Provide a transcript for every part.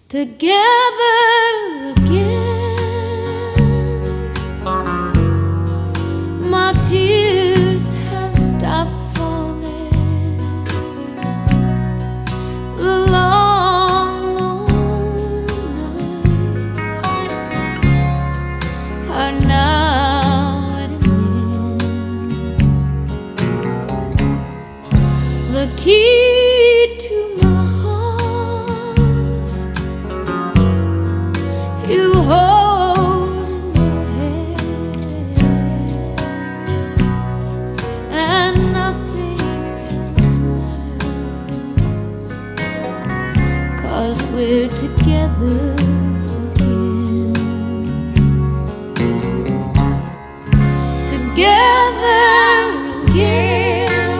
together again. My tears have stopped falling. The long, long nights are now at an end. The key to my heart you hold in your hand, and nothing else matters, 'cause we're together again. Together again.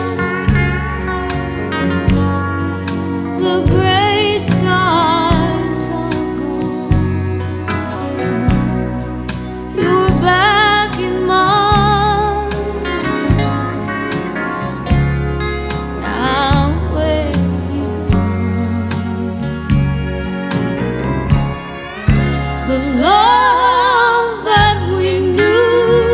The gray skies are gone. You're back in my arms. Now where you belong. The love that we knew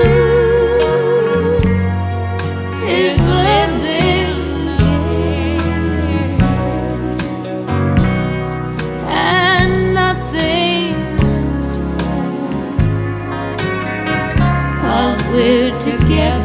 is living again, and nothing else matters, 'cause we're together